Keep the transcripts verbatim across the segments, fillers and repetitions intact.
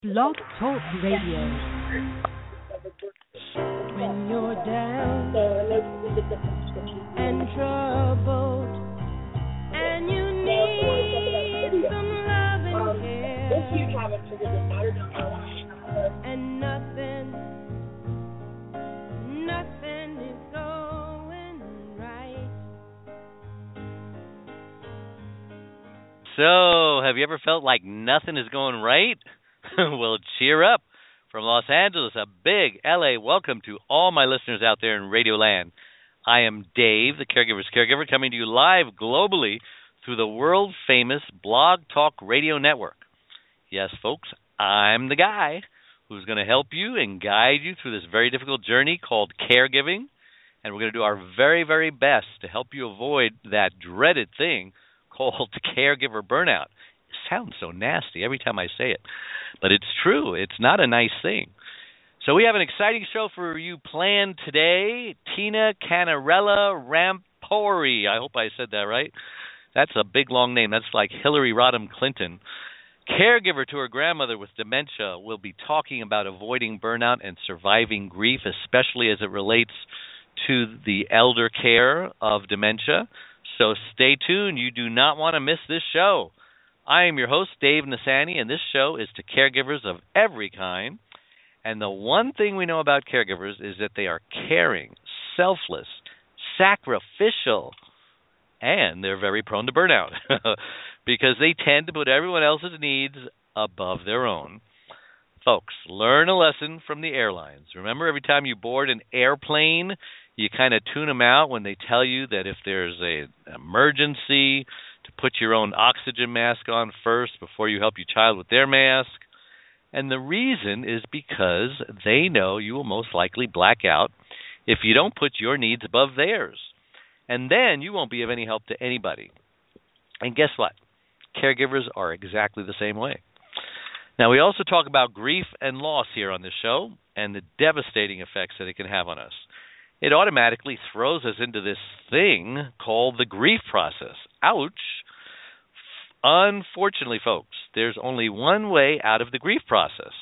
Blog Talk Radio. When you're down and troubled and you need some love and care and nothing, nothing is going right. So, have you ever felt like nothing is going right? Well, cheer up. From Los Angeles, a big L A welcome to all my listeners out there in Radio Land. I am Dave, the Caregiver's Caregiver, coming to you live globally through the world-famous Blog Talk Radio Network. Yes, folks, I'm the guy who's going to help you and guide you through this very difficult journey called caregiving, and we're going to do our very, very best to help you avoid that dreaded thing called caregiver burnout. It sounds so nasty every time I say it, but it's true. It's not a nice thing. So we have an exciting show for you planned today. Tina Canarella Rampori. I hope I said that right. That's a big, long name. That's like Hillary Rodham Clinton. Caregiver to her grandmother with dementia will be talking about avoiding burnout and surviving grief, especially as it relates to the elder care of dementia. So stay tuned. You do not want to miss this show. I am your host, Dave Nasani, and this show is to caregivers of every kind. And the one thing we know about caregivers is that they are caring, selfless, sacrificial, and they're very prone to burnout because they tend to put everyone else's needs above their own. Folks, learn a lesson from the airlines. Remember, every time you board an airplane, you kind of tune them out when they tell you that if there's a, an emergency, to put your own oxygen mask on first before you help your child with their mask. And the reason is because they know you will most likely black out if you don't put your needs above theirs. And then you won't be of any help to anybody. And guess what? Caregivers are exactly the same way. Now, we also talk about grief and loss here on this show and the devastating effects that it can have on us. It automatically throws us into this thing called the grief process. Ouch. Unfortunately, folks, there's only one way out of the grief process,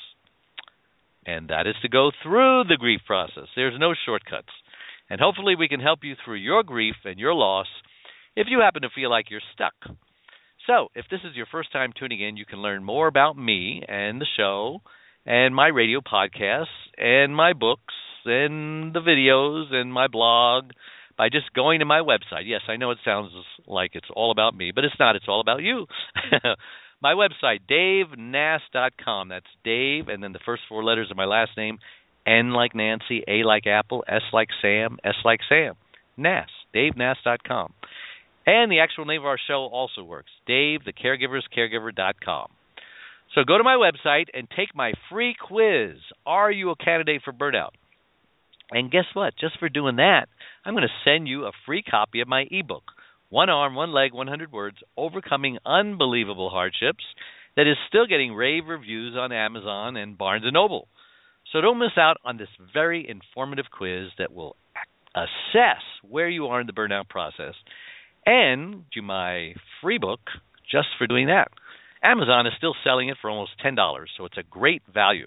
and that is to go through the grief process. There's no shortcuts. And hopefully we can help you through your grief and your loss if you happen to feel like you're stuck. So, if this is your first time tuning in, you can learn more about me and the show and my radio podcasts and my books and the videos and my blog by just going to my website. Yes, I know it sounds like it's all about me, but it's not. It's all about you. My website, dave nass dot com. That's Dave, and then the first four letters of my last name, N like Nancy, A like Apple, S like Sam, S like Sam. Nass, dave nass dot com. And the actual name of our show also works, Dave, the caregivers caregiver dot com. So go to my website and take my free quiz, Are You a Candidate for Burnout? And guess what? Just for doing that, I'm going to send you a free copy of my ebook, One Arm, One Leg, one hundred Words, Overcoming Unbelievable Hardships, that is still getting rave reviews on Amazon and Barnes and Noble. So don't miss out on this very informative quiz that will assess where you are in the burnout process and do my free book just for doing that. Amazon is still selling it for almost ten dollars, so it's a great value.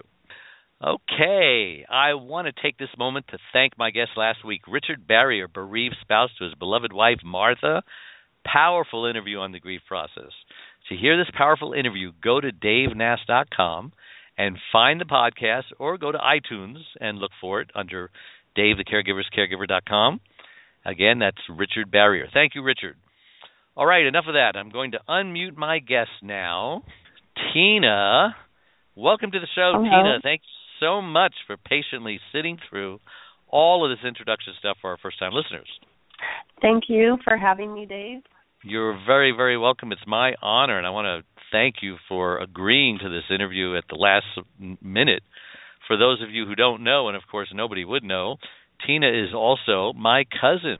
Okay, I want to take this moment to thank my guest last week, Richard Barrier, bereaved spouse to his beloved wife, Martha. Powerful interview on the grief process. To hear this powerful interview, go to dave nass dot com and find the podcast, or go to iTunes and look for it under Dave, the caregivers caregiver dot com. Again, that's Richard Barrier. Thank you, Richard. All right, enough of that. I'm going to unmute my guest now. Tina, welcome to the show. Hello. Tina, thank you so much for patiently sitting through all of this introduction stuff for our first-time listeners. Thank you for having me, Dave. You're very, very welcome. It's my honor, and I want to thank you for agreeing to this interview at the last minute. For those of you who don't know, and of course nobody would know, Tina is also my cousin.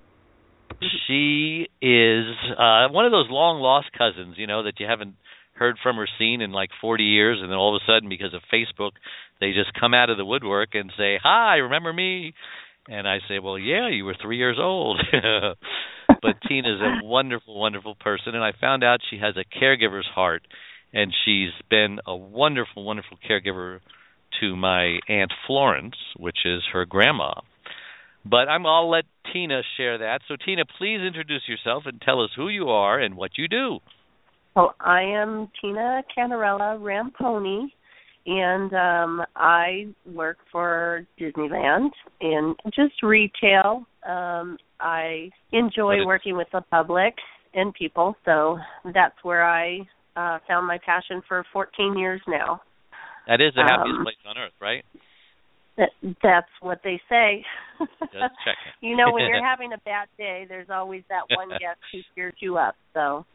She is uh, one of those long-lost cousins, you know, that you haven't heard from or seen in like forty years, and then all of a sudden, because of Facebook, they just come out of the woodwork and say, "Hi, remember me?" And I say, "Well, yeah, you were three years old." But Tina's a wonderful, wonderful person, and I found out she has a caregiver's heart, and she's been a wonderful, wonderful caregiver to my Aunt Florence, which is her grandma. But I'm, I'll let Tina share that. So, Tina, please introduce yourself and tell us who you are and what you do. Well, I am Tina Cantarella Ramponi, and um, I work for Disneyland in just retail. Um, I enjoy working with the public and people, so that's where I uh, found my passion for fourteen years now. That is the happiest um, place on earth, right? That, that's what they say. Just checking. You know, when you're having a bad day, there's always that one guest who cheers you up. So.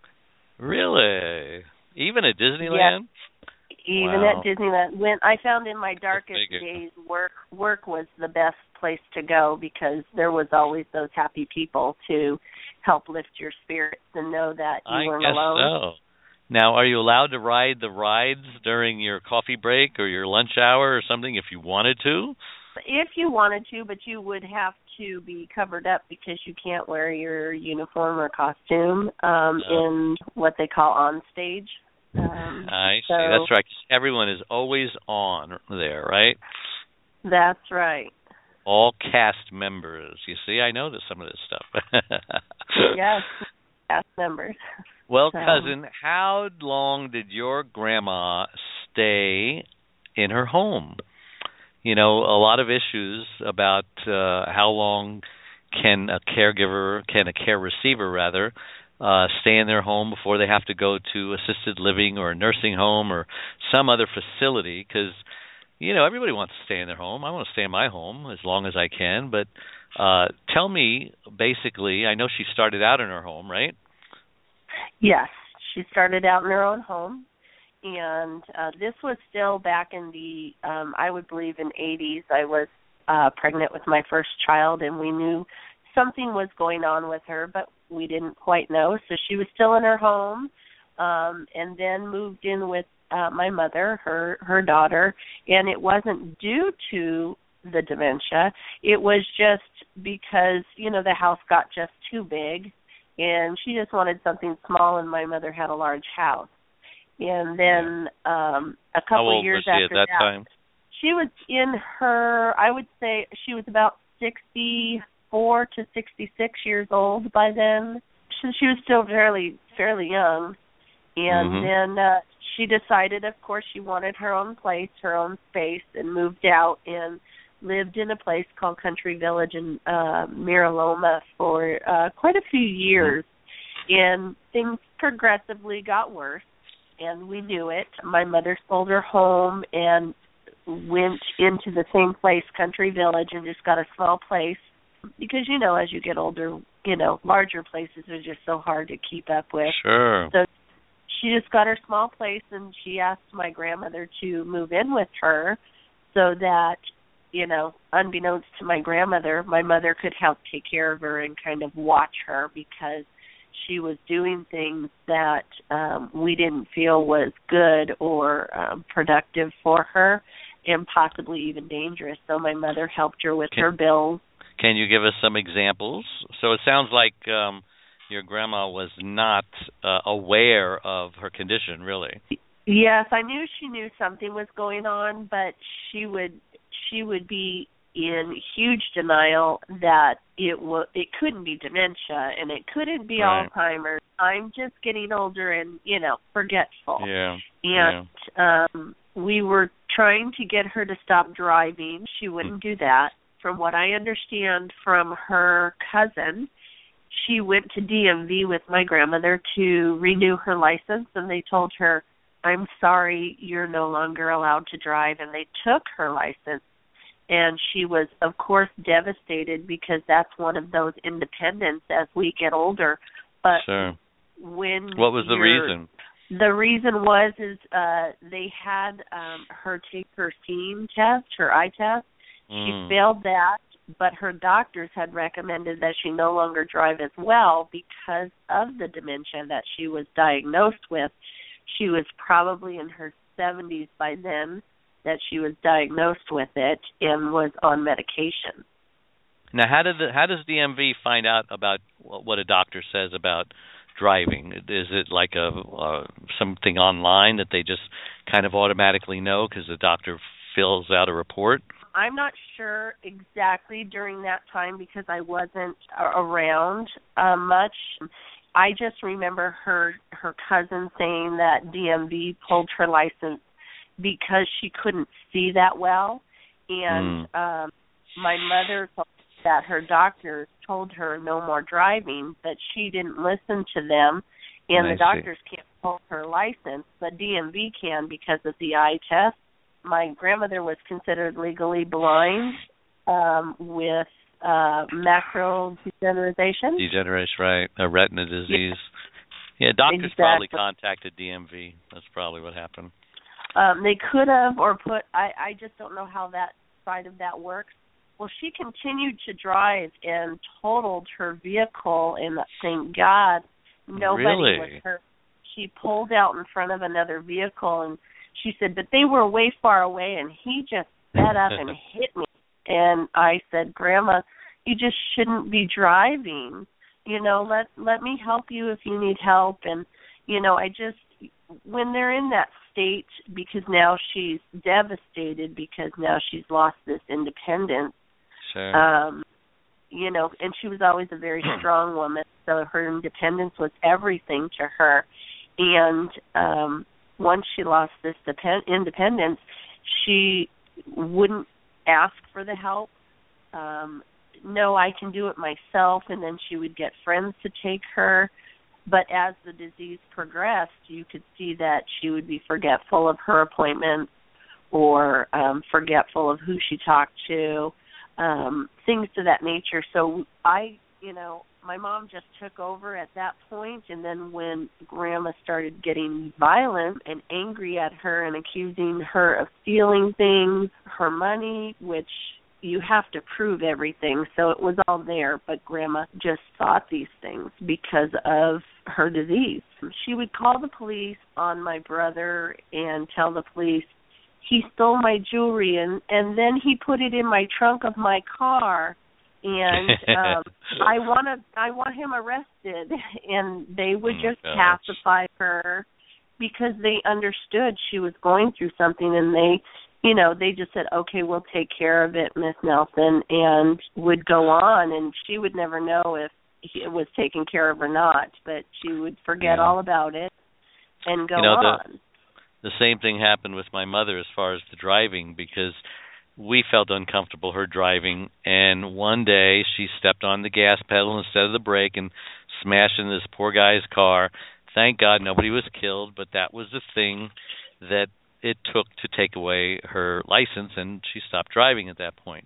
Really? Even at Disneyland? Yes. Even Wow. at Disneyland. When I found in my darkest days, work work was the best place to go because there was always those happy people to help lift your spirits and know that you I weren't guess alone. so. Now, are you allowed to ride the rides during your coffee break or your lunch hour or something if you wanted to? If you wanted to, but you would have to be covered up because you can't wear your uniform or costume um, No. in what they call on stage. Um, I so see. That's right. Everyone is always on there, right? That's right. All cast members. You see, I know this, some of this stuff. Yes, cast members. Well, So. cousin, how long did your grandma stay in her home? You know, a lot of issues about uh, how long can a caregiver, can a care receiver rather, uh, stay in their home before they have to go to assisted living or a nursing home or some other facility. Because, you know, everybody wants to stay in their home. I want to stay in my home as long as I can. But uh, tell me, basically, I know she started out in her home, right? Yes, she started out in her own home, and uh, this was still back in the, um, I would believe in eighties. I was uh, pregnant with my first child, and we knew something was going on with her, but we didn't quite know. So she was still in her home, um, and then moved in with uh, my mother, her her daughter, and it wasn't due to the dementia. It was just because, you know, the house got just too big, and she just wanted something small, and my mother had a large house. And then um, a couple How old of years was she after at that, that, time? she was in her, I would say she was about sixty-four to sixty-six years old by then. She, she was still fairly fairly young. And Mm-hmm. then uh, she decided, of course, she wanted her own place, her own space, and moved out and lived in a place called Country Village in uh, Mira Loma for uh, quite a few years. And things progressively got worse, and we knew it. My mother sold her home and went into the same place, Country Village, and just got a small place. Because, you know, as you get older, you know, larger places are just so hard to keep up with. Sure. So she just got her small place, and she asked my grandmother to move in with her so that, you know, unbeknownst to my grandmother, my mother could help take care of her and kind of watch her because she was doing things that um, we didn't feel was good or um, productive for her and possibly even dangerous. So my mother helped her with Can, her bills. Can you give us some examples? So it sounds like um, your grandma was not uh, aware of her condition, really. Yes, I knew she knew something was going on, but she would she would be in huge denial that it w- it couldn't be dementia and it couldn't be Right. Alzheimer's. I'm just getting older and, you know, forgetful. Yeah. And yeah. um, we were trying to get her to stop driving. She wouldn't do that. From what I understand from her cousin, she went to D M V with my grandmother to renew her license, and they told her, I'm sorry, you're no longer allowed to drive, and they took her license. And she was, of course, devastated because that's one of those independents as we get older. But Sure. when What was the reason? The reason was is uh, they had um, her take her seeing test, her eye test. Mm. She failed that, but her doctors had recommended that she no longer drive as well because of the dementia that she was diagnosed with. She was probably in her seventies by then that she was diagnosed with it and was on medication. Now, how did the, how does D M V find out about what a doctor says about driving? Is it like a uh, something online that they just kind of automatically know because the doctor fills out a report? I'm not sure exactly during that time because I wasn't around uh, much. I just remember her her cousin saying that D M V pulled her license because she couldn't see that well, and mm. um, my mother told that her doctors told her no more driving, but she didn't listen to them, and I the doctors see. Can't pull her license, but D M V can because of the eye test. My grandmother was considered legally blind um, with uh, macular degeneration. Degeneration, right. A retina disease. Yeah, yeah doctors exactly. probably contacted D M V. That's probably what happened. Um, they could have or put, I, I just don't know how that side of that works. Well, she continued to drive and totaled her vehicle, and thank God nobody really? was hurt. She pulled out in front of another vehicle, and she said, but they were way far away, and he just sped up and hit me. And I said, Grandma, you just shouldn't be driving. You know, let let me help you if you need help. And, you know, I just, when they're in that state, because now she's devastated because now she's lost this independence. Sure. Um, you know, and she was always a very strong woman, so her independence was everything to her. And um, once she lost this depend- independence, she wouldn't ask for the help. Um, no, I can do it myself, and then she would get friends to take her. But as the disease progressed, you could see that she would be forgetful of her appointments or um, forgetful of who she talked to. Um, things to that nature. So I, you know, my mom just took over at that point, and then when Grandma started getting violent and angry at her and accusing her of stealing things, her money, which you have to prove everything, so it was all there, but Grandma just thought these things because of her disease. She would call the police on my brother and tell the police, he stole my jewelry, and, and then he put it in my trunk of my car, and um, I want to, I want him arrested. And they would oh just pacify her because they understood she was going through something, and they, you know, they just said, okay, we'll take care of it, Miss Nelson, and would go on, and she would never know if it was taken care of or not, but she would forget yeah. all about it and go you know, on. The- The same thing happened with my mother as far as the driving because we felt uncomfortable her driving, and one day she stepped on the gas pedal instead of the brake and smashed into this poor guy's car. Thank God nobody was killed, but that was the thing that it took to take away her license, and she stopped driving at that point.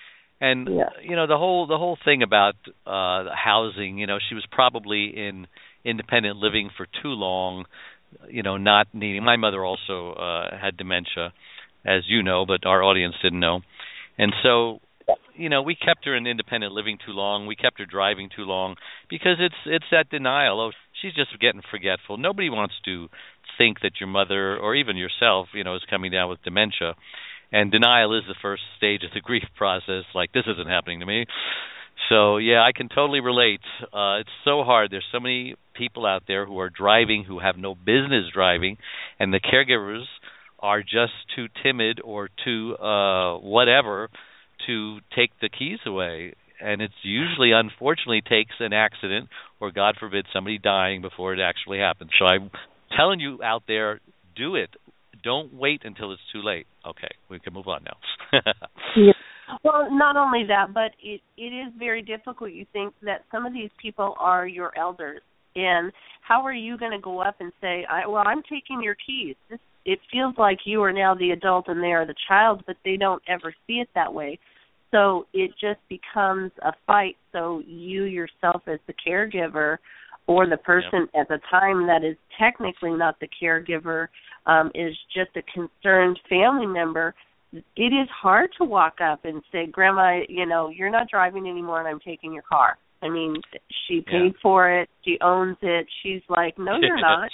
And yeah. you know, the whole the whole thing about uh housing, you know, she was probably in independent living for too long. You know, not needing. My mother also uh, had dementia, as you know, but our audience didn't know. And so, you know, we kept her in independent living too long. We kept her driving too long because it's it's that denial. Oh, she's just getting forgetful. Nobody wants to think that your mother or even yourself, you know, is coming down with dementia. And denial is the first stage of the grief process. Like, this isn't happening to me. So, yeah, I can totally relate. Uh, it's so hard. There's so many people out there who are driving who have no business driving, and the caregivers are just too timid or too uh, whatever to take the keys away. And it's usually, unfortunately, takes an accident or, God forbid, somebody dying before it actually happens. So I'm telling you out there, do it. Don't wait until it's too late. Okay, we can move on now. yeah. Well, not only that, but it, it is very difficult. You think that some of these people are your elders, and how are you going to go up and say, I, well, I'm taking your keys? This, it feels like you are now the adult and they are the child, but they don't ever see it that way. So it just becomes a fight. So you yourself as the caregiver or the person yep. at the time that is technically not the caregiver um, is just a concerned family member. It is hard to walk up and say, Grandma, you know, you're not driving anymore and I'm taking your car. I mean, she paid Yeah. for it. She owns it. She's like, no, you're not.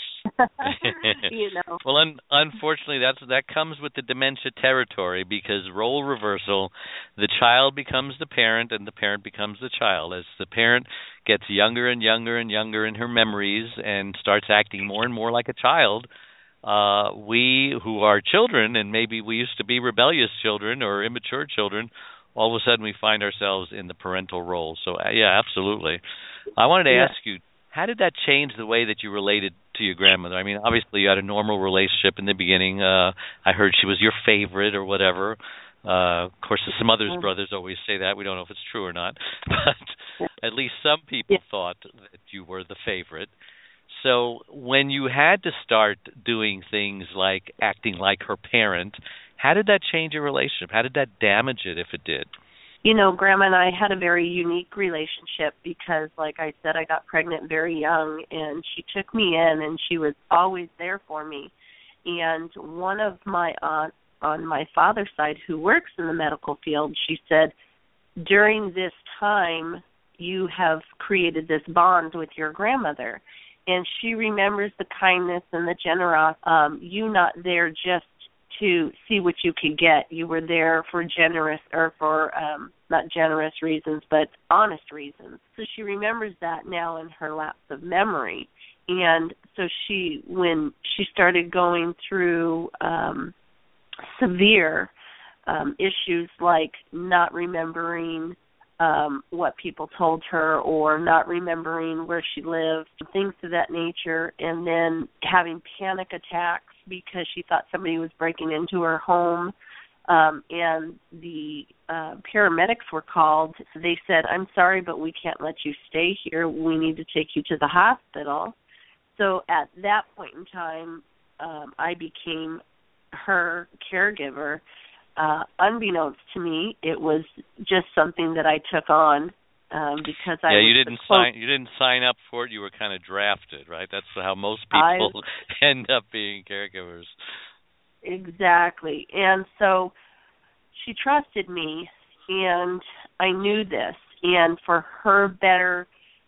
you know. Well, un- unfortunately, that's that comes with the dementia territory because role reversal, the child becomes the parent and the parent becomes the child. As the parent gets younger and younger and younger in her memories and starts acting more and more like a child, uh, we who are children, and maybe we used to be rebellious children or immature children, all of a sudden we find ourselves in the parental role. So, uh, yeah, absolutely. I wanted to Yeah. ask you, how did that change the way that you related to your grandmother? I mean, obviously you had a normal relationship in the beginning. Uh, I heard she was your favorite or whatever. Uh, of course, some others' brothers always say that. We don't know if it's true or not. But at least some people Yeah. thought that you were the favorite. So when you had to start doing things like acting like her parent, how did that change your relationship? How did that damage it, if it did? You know, Grandma and I had a very unique relationship because, like I said, I got pregnant very young, and she took me in, and she was always there for me. And one of my aunts on my father's side who works in the medical field, she said, during this time, you have created this bond with your grandmother. And she remembers the kindness and the generosity, um, you not there just to see what you could get. You were there for generous, or for um, not generous reasons, but honest reasons. So she remembers that now in her lapse of memory. And so she, when she started going through um, severe um, issues like not remembering um, what people told her or not remembering where she lived, things of that nature, and then having panic attacks because she thought somebody was breaking into her home, um, and the uh, paramedics were called. They said, I'm sorry, but we can't let you stay here. We need to take you to the hospital. So at that point in time, um, I became her caregiver. Uh, unbeknownst to me, it was just something that I took on um, because I yeah, was you didn't close. sign. You didn't sign up for it. You were kind of drafted, right? That's how most people I, end up being caregivers. Exactly, and so she trusted me, and I knew this. And for her better,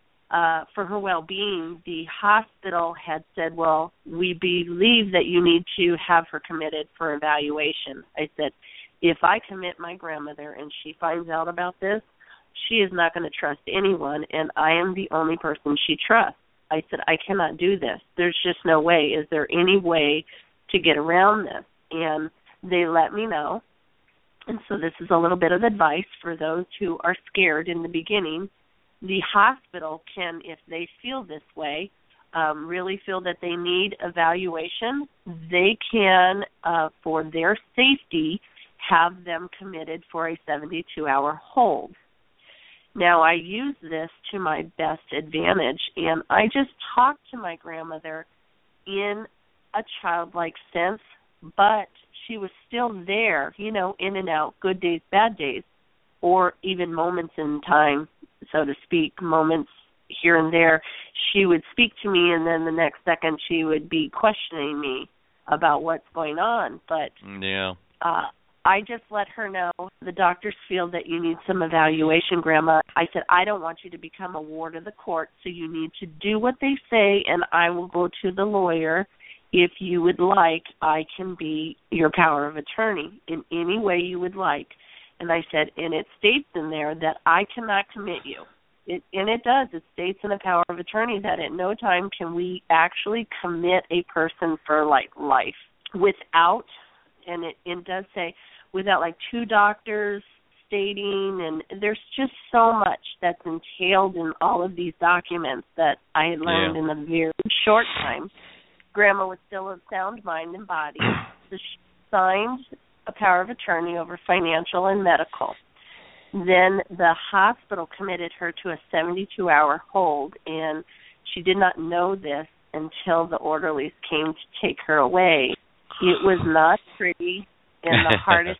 uh, for her well-being, the hospital had said, "Well, we believe that you need to have her committed for evaluation." I said, "If I commit my grandmother and she finds out about this, she is not going to trust anyone, and I am the only person she trusts." I said, "I cannot do this. There's just no way. Is there any way to get around this?" And they let me know. And so this is a little bit of advice for those who are scared in the beginning. The hospital can, if they feel this way, um, really feel that they need evaluation, they can, uh, for their safety, have them committed for a seventy-two hour hold. Now, I use this to my best advantage, and I just talked to my grandmother in a childlike sense, but she was still there, you know, in and out, good days, bad days, or even moments in time, so to speak, moments here and there. She would speak to me, and then the next second she would be questioning me about what's going on. But yeah. uh, I just let her know, the doctors feel that you need some evaluation, Grandma. I said, I don't want you to become a ward of the court, so you need to do what they say, and I will go to the lawyer. If you would like, I can be your power of attorney in any way you would like. And I said, and it states in there that I cannot commit you. It, and it does. It states in the power of attorney that at no time can we actually commit a person for, like, life without, and it, it does say, without, like, two doctors stating, and there's just so much that's entailed in all of these documents that I had learned yeah. in a very short time. Grandma was still of sound mind and body, so she signed a power of attorney over financial and medical. Then the hospital committed her to a seventy-two hour hold, and she did not know this until the orderlies came to take her away. It was not pretty, and the hardest,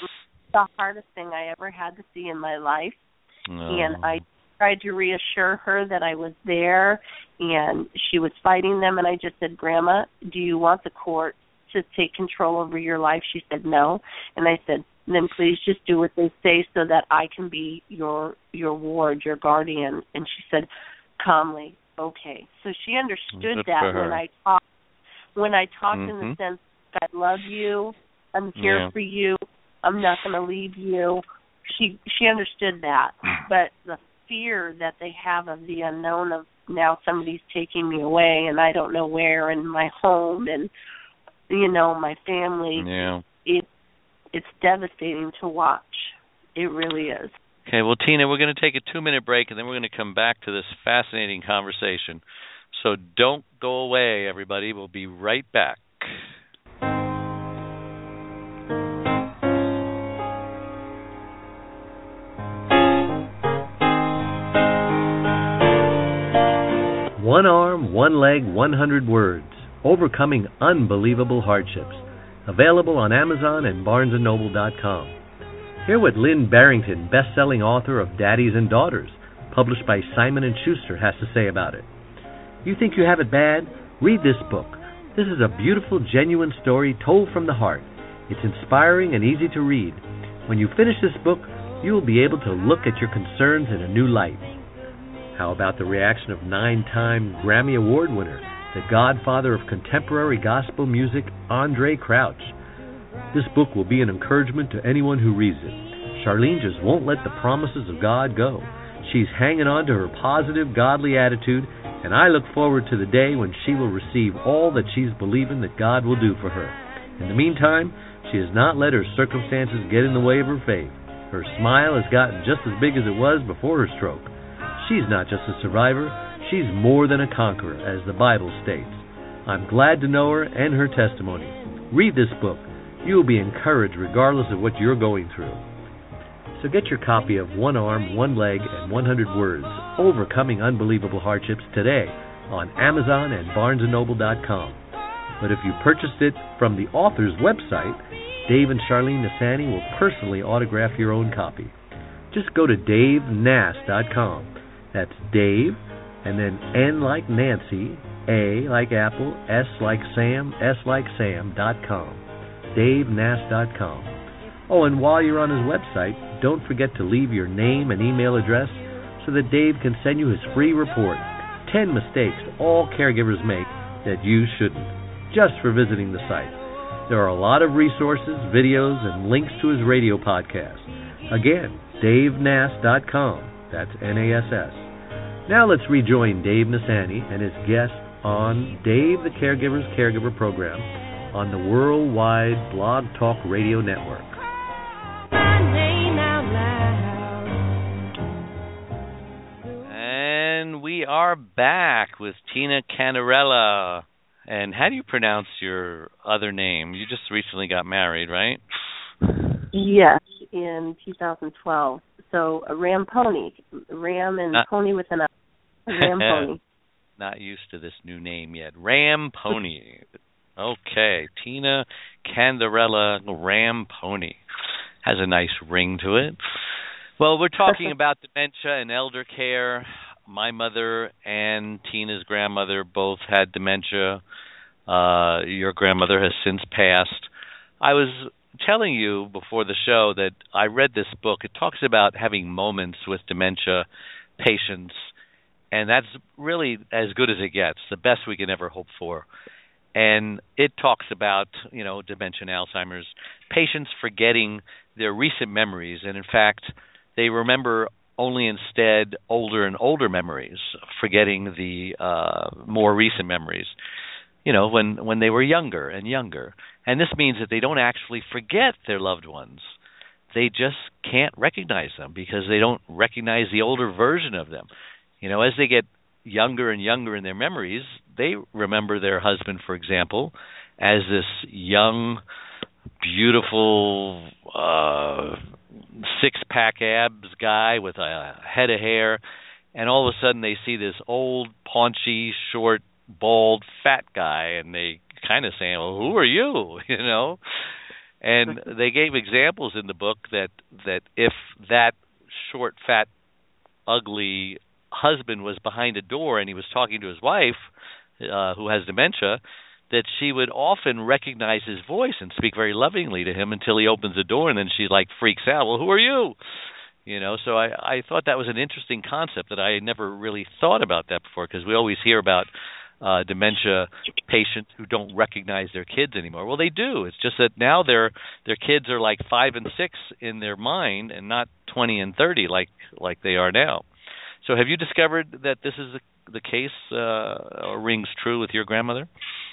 the hardest thing I ever had to see in my life. No. And I tried to reassure her that I was there, and she was fighting them, and I just said, Grandma, do you want the court to take control over your life? She said no. And I said, then please just do what they say so that I can be your your ward, your guardian. And she said calmly, okay. So she understood Good that when I talked, when I talked mm-hmm. in the sense, I love you, I'm here yeah. for you, I'm not going to leave you. She she understood that. But the fear that they have of the unknown of now somebody's taking me away and I don't know where, and my home and, you know, my family, yeah. it it's devastating to watch. It really is. Okay, well, Tina, we're going to take a two-minute break, and then we're going to come back to this fascinating conversation. So don't go away, everybody. We'll be right back. One arm, one leg, one hundred words. Overcoming unbelievable hardships. Available on Amazon and Barnes and Noble dot com. Hear what Lynn Barrington, best-selling author of Daddies and Daughters, published by Simon and Schuster, has to say about it. You think you have it bad? Read this book. This is a beautiful, genuine story told from the heart. It's inspiring and easy to read. When you finish this book, you will be able to look at your concerns in a new light. How about the reaction of nine-time Grammy Award winner, the godfather of contemporary gospel music, Andre Crouch? This book will be an encouragement to anyone who reads it. Charlene just won't let the promises of God go. She's hanging on to her positive, godly attitude, and I look forward to the day when she will receive all that she's believing that God will do for her. In the meantime, she has not let her circumstances get in the way of her faith. Her smile has gotten just as big as it was before her stroke. She's not just a survivor, she's more than a conqueror, as the Bible states. I'm glad to know her and her testimony. Read this book. You will be encouraged regardless of what you're going through. So get your copy of One Arm, One Leg, and one hundred Words, Overcoming Unbelievable Hardships today on Amazon and Barnes and Noble dot com. But if you purchased it from the author's website, Dave and Charlene Nasani will personally autograph your own copy. Just go to Dave Nass dot com. That's Dave, and then N like Nancy, A like Apple, S like Sam, S like Sam dot com. Dave Nass dot com. Oh, and while you're on his website, don't forget to leave your name and email address so that Dave can send you his free report, ten mistakes all caregivers make that you shouldn't, just for visiting the site. There are a lot of resources, videos, and links to his radio podcast. Again, Dave Nass dot com. That's N A S S. Now let's rejoin Dave Nasani and his guest on Dave the Caregiver's Caregiver Program on the Worldwide Blog Talk Radio Network. And we are back with Tina Candarella. And how do you pronounce your other name? You just recently got married, right? Yes, in two thousand twelve. So a Ram Pony, Ram and Not, Pony with an I. Ram Pony. Not used to this new name yet. Ram Pony. Okay, Tina Candarella Ram Pony. Has a nice ring to it. Well, we're talking about dementia and elder care. My mother and Tina's grandmother both had dementia. Uh, your grandmother has since passed. I was telling you before the show that I read this book. It talks about having moments with dementia patients, and that's really as good as it gets, the best we can ever hope for. And it talks about, you know, dementia and Alzheimer's, patients forgetting their recent memories, and in fact, they remember only instead older and older memories, forgetting the uh, more recent memories, you know, when, when they were younger and younger. And this means that they don't actually forget their loved ones. They just can't recognize them because they don't recognize the older version of them. You know, as they get younger and younger in their memories, they remember their husband, for example, as this young, beautiful, uh, six-pack abs guy with a head of hair, and all of a sudden they see this old, paunchy, short, bald, fat guy, and they kind of saying, well, who are you, you know? And they gave examples in the book that, that if that short, fat, ugly husband was behind a door and he was talking to his wife, uh, who has dementia, that she would often recognize his voice and speak very lovingly to him until he opens the door, and then she like freaks out. Well, who are you? You know, so I, I thought that was an interesting concept that I had never really thought about that before, because we always hear about uh, dementia patients who don't recognize their kids anymore. Well, they do. It's just that now their their kids are like five and six in their mind, and not twenty and thirty like like they are now. So, have you discovered that this is the, the case uh, or rings true with your grandmother?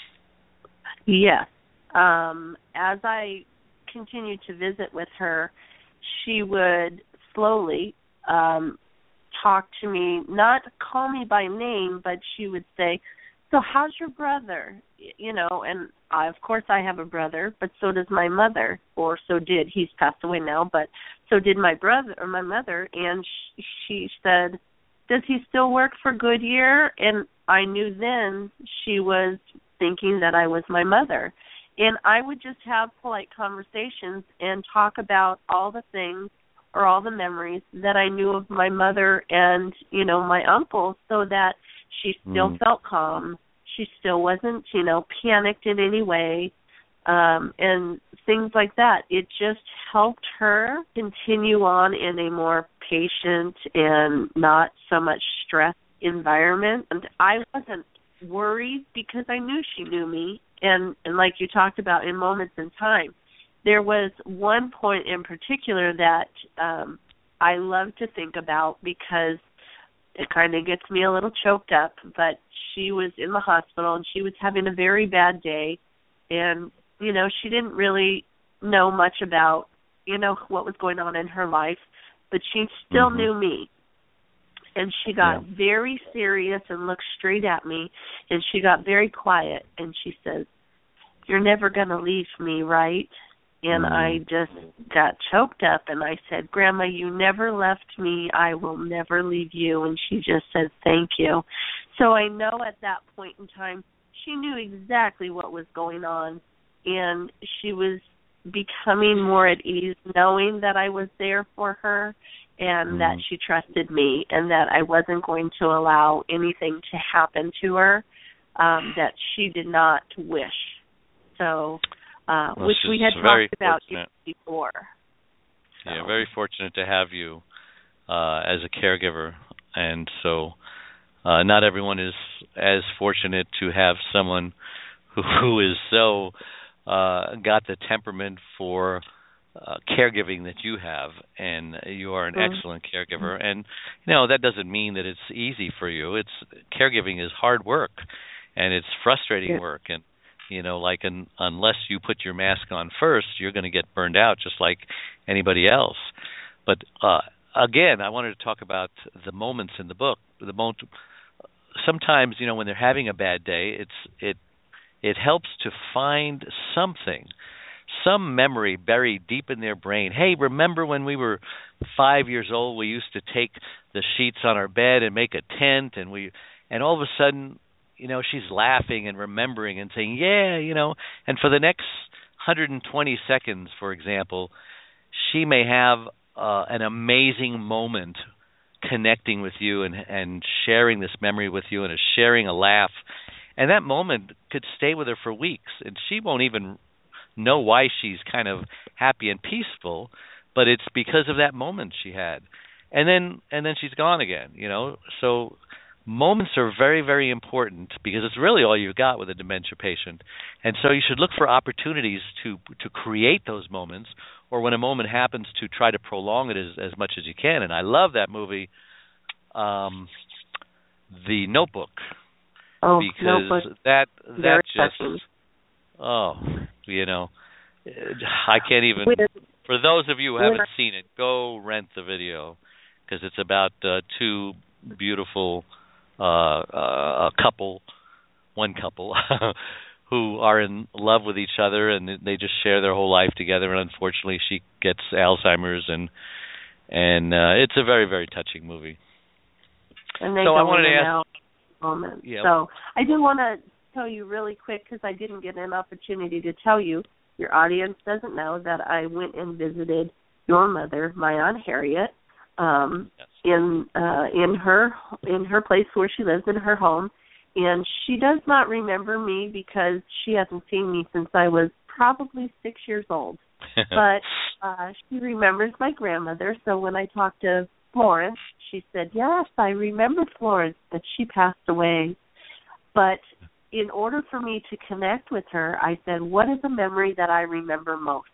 Yes. Um, as I continued to visit with her, she would slowly um, talk to me, not call me by name, but she would say, so how's your brother? You know, and I, of course I have a brother, but so does my mother, or so did. He's passed away now, but so did my brother or my mother. And she, she said, does he still work for Goodyear? And I knew then she was thinking that I was my mother. And I would just have polite conversations and talk about all the things or all the memories that I knew of my mother and, you know, my uncle, so that she still mm. felt calm. She still wasn't, you know, panicked in any way, um, and things like that. It just helped her continue on in a more patient and not so much stress environment. And I wasn't worried because I knew she knew me. And, and like you talked about, in moments in time, there was one point in particular that um, I love to think about because it kind of gets me a little choked up, but she was in the hospital and she was having a very bad day, and, you know, she didn't really know much about, you know, what was going on in her life, but she still mm-hmm. knew me. And she got yeah. very serious and looked straight at me, and she got very quiet, and she says, you're never going to leave me, right? And mm-hmm. I just got choked up, and I said, Grandma, you never left me. I will never leave you. And she just said, thank you. So I know at that point in time, she knew exactly what was going on, and she was becoming more at ease knowing that I was there for her, and mm-hmm. that she trusted me, and that I wasn't going to allow anything to happen to her um, that she did not wish. So, uh, well, which we had talked about before. So. Yeah, very fortunate to have you uh, as a caregiver, and so uh, not everyone is as fortunate to have someone who, who is so uh, got the temperament for Uh, caregiving that you have, and you are an mm-hmm. excellent caregiver. And you know, that doesn't mean that it's easy for you. It's caregiving is hard work, and it's frustrating yeah. work. And you know, like an, unless you put your mask on first, you're going to get burned out just like anybody else. But uh, again, I wanted to talk about the moments in the book. The moment, sometimes, you know, when they're having a bad day, it's it it helps to find something. Some memory buried deep in their brain. Hey, remember when we were five years old, we used to take the sheets on our bed and make a tent, and we, and all of a sudden, you know, she's laughing and remembering and saying, yeah, you know, and for the next one hundred twenty seconds, for example, she may have uh, an amazing moment connecting with you and, and sharing this memory with you and sharing a laugh, and that moment could stay with her for weeks, and she won't even know why she's kind of happy and peaceful, but it's because of that moment she had, and then and then she's gone again. You know, so moments are very, very important because it's really all you've got with a dementia patient, and so you should look for opportunities to to create those moments, or when a moment happens, to try to prolong it as as much as you can. And I love that movie, um, The Notebook, oh, because Notebook. that that Very just. touching. Oh, you know, I can't even. For those of you who haven't seen it, go rent the video, because it's about uh, two beautiful uh, uh, a couple, one couple, who are in love with each other, and they just share their whole life together. And unfortunately, she gets Alzheimer's, and and uh, it's a very, very touching movie. And they so go I wanted in to and ask. out moment. Yeah. So I do want to tell you really quick, because I didn't get an opportunity to tell you. Your audience doesn't know that I went and visited your mother, my Aunt Harriet, um, yes. in uh, in her in her place where she lives, in her home, And she does not remember me because she hasn't seen me since I was probably six years old. But uh, she remembers my grandmother. So when I talked to Florence, she said, yes, I remember Florence, but she passed away. But in order for me to connect with her, I said, what is a memory that I remember most?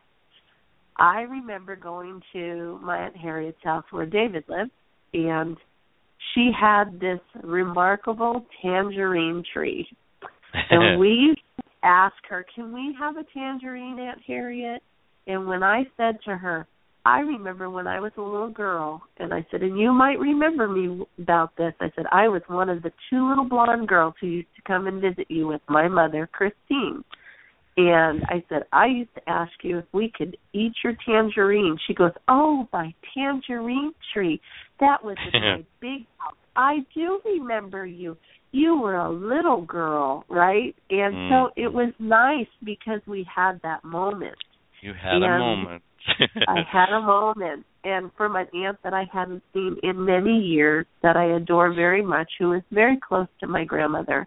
I remember going to my Aunt Harriet's house where David lived, and she had this remarkable tangerine tree. And we used to ask her, can we have a tangerine, Aunt Harriet? And when I said to her, I remember when I was a little girl, and I said, and you might remember me about this, I said, I was one of the two little blonde girls who used to come and visit you with my mother, Christine. And I said, I used to ask you if we could eat your tangerine. She goes, oh, my tangerine tree. That was in my big house. I do remember you. You were a little girl, right? And mm. so it was nice because we had that moment. You had and a moment. I had a moment. And from an aunt that I hadn't seen in many years that I adore very much, who is very close to my grandmother.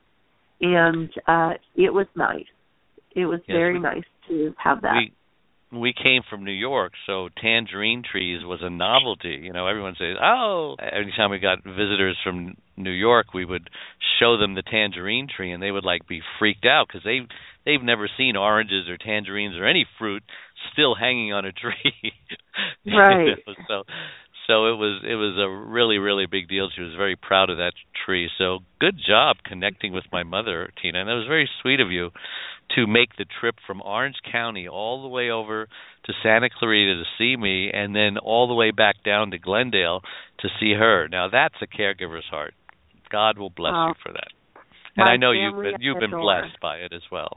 And uh, it was nice. It was yes, very we, nice to have that. We, we came from New York, so tangerine trees was a novelty. You know, everyone says, oh, anytime we got visitors from New York, we would show them the tangerine tree, and they would, like, be freaked out because they, they've never seen oranges or tangerines or any fruit still hanging on a tree. Right. You know, so so it was it was a really, really big deal. She was very proud of that tree. So good job connecting with my mother, Tina, and it was very sweet of you to make the trip from Orange County all the way over to Santa Clarita to see me, and then all the way back down to Glendale to see her. Now that's a caregiver's heart. God will bless oh, you for that. And I know you've been, you've been blessed by it as well.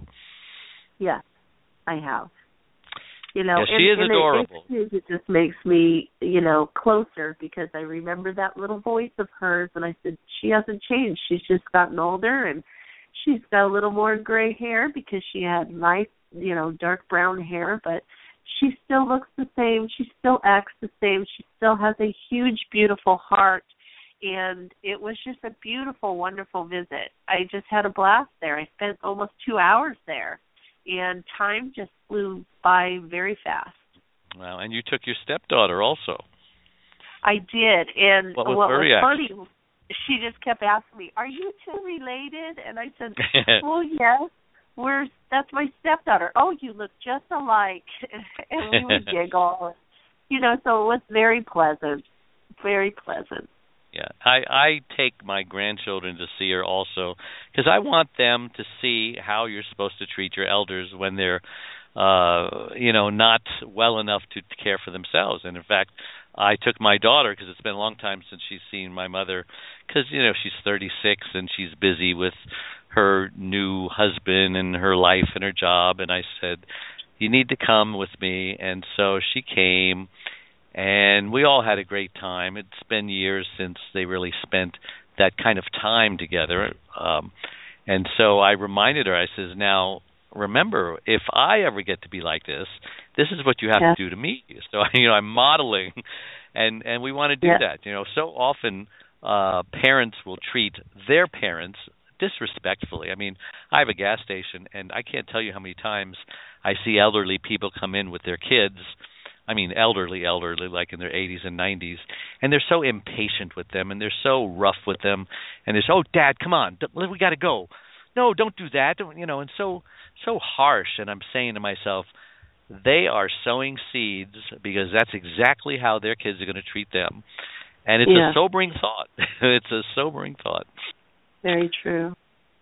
Yes, I have. You know, yeah, she and, is and adorable. It, it just makes me, you know, closer because I remember that little voice of hers, and I said, she hasn't changed. She's just gotten older, and she's got a little more gray hair because she had nice, you know, dark brown hair, but she still looks the same. She still acts the same. She still has a huge, beautiful heart, and it was just a beautiful, wonderful visit. I just had a blast there. I spent almost two hours there, and time just flew by very fast. Wow, and you took your stepdaughter also. I did, and what was what her was reaction? funny, she just kept asking me, are you two related? And I said, well, yes. We're, that's my stepdaughter. Oh, you look just alike. And we would giggle. You know, so it was very pleasant, very pleasant. Yeah, I, I take my grandchildren to see her also because I want them to see how you're supposed to treat your elders when they're, uh, you know, not well enough to care for themselves. And, in fact, I took my daughter because it's been a long time since she's seen my mother because, you know, she's thirty-six and she's busy with her new husband and her life and her job. And I said, you need to come with me. And so she came. And we all had a great time. It's been years since they really spent that kind of time together. Um, and so I reminded her, I says, now, remember, if I ever get to be like this, this is what you have yeah. to do to me. So, you know, I'm modeling, and, and we want to do yeah. that. You know, so often uh, parents will treat their parents disrespectfully. I mean, I have a gas station, and I can't tell you how many times I see elderly people come in with their kids. I mean, elderly, elderly, like in their eighties and nineties, and they're so impatient with them, and they're so rough with them, and they're so, oh, Dad, come on, we got to go. No, don't do that, don't, you know, and so so harsh. And I'm saying to myself, they are sowing seeds because that's exactly how their kids are going to treat them, and it's yeah. a sobering thought. It's a sobering thought. Very true.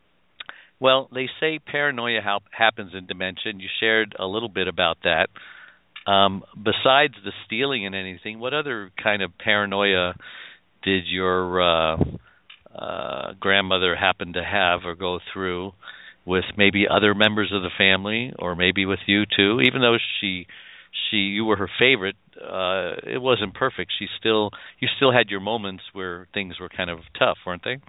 Well, they say paranoia ha- happens in dementia. You shared a little bit about that. Um, besides the stealing and anything, what other kind of paranoia did your uh, uh, grandmother happen to have or go through with maybe other members of the family, or maybe with you too? Even though she, she, you were her favorite, uh, it wasn't perfect. She still, you still had your moments where things were kind of tough, weren't they?